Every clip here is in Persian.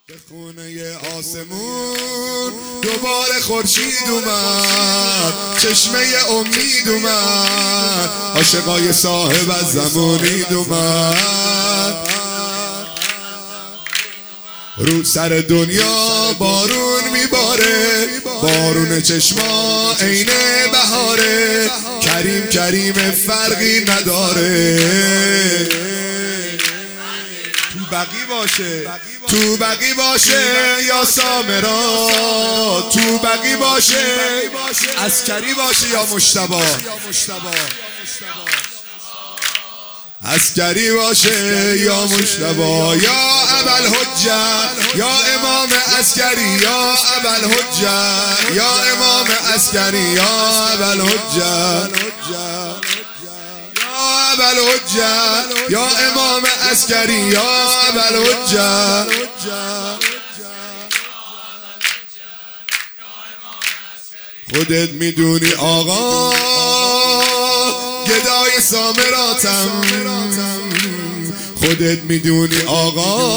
به خونه آسمون دوباره خورشید اومد، چشمه امید اومد، عاشقای صاحب از زمانید اومد. رو سر دنیا بارون میباره، بارون چشما عین بهاره، کریم کریم فرقی نداره. تو بقی باشه، تو بقی باشه یا سامرا، تو بقی باشه عسکری باشه یا مجتبی، عسکری باشه یا مجتبی، یا ابوالحجه یا امام عسکری، یا ابوالحجه یا امام عسکری، یا ابوالحجه ابوالحجه یا امام عسکری، یا ابوالحجه. خودت میدونی آقا گدای سامراتم، خودت میدونی آقا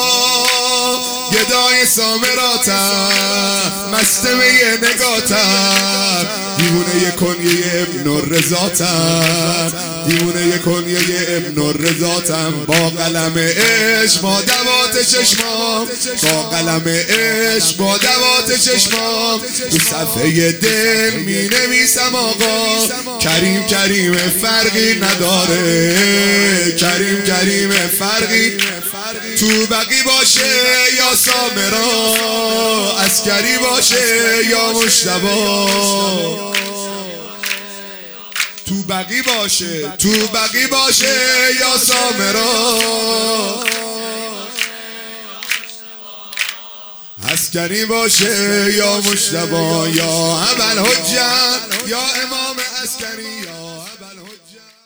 گدای سامراتم، مستمه نگاتم، دیوونه کنیه ابن الرضاتم، دیوونه کنیه ابن الرضاتم. با قلم عشق با دوات چشمام، با قلم عشق با دوات چشمام، تو صفحه دل می نویسم آقا کریم کریم فرقی نداره، کریم کریم فرقی. تو بقی باشه یا سامرا، عسکری باشه یا مجتبی، تو بقی باشه، تو بقی باشه یا سامرا، عسکری باشه یا مجتبی، یا ابوالحجه یا امام عسکری، یا ابوالحجه.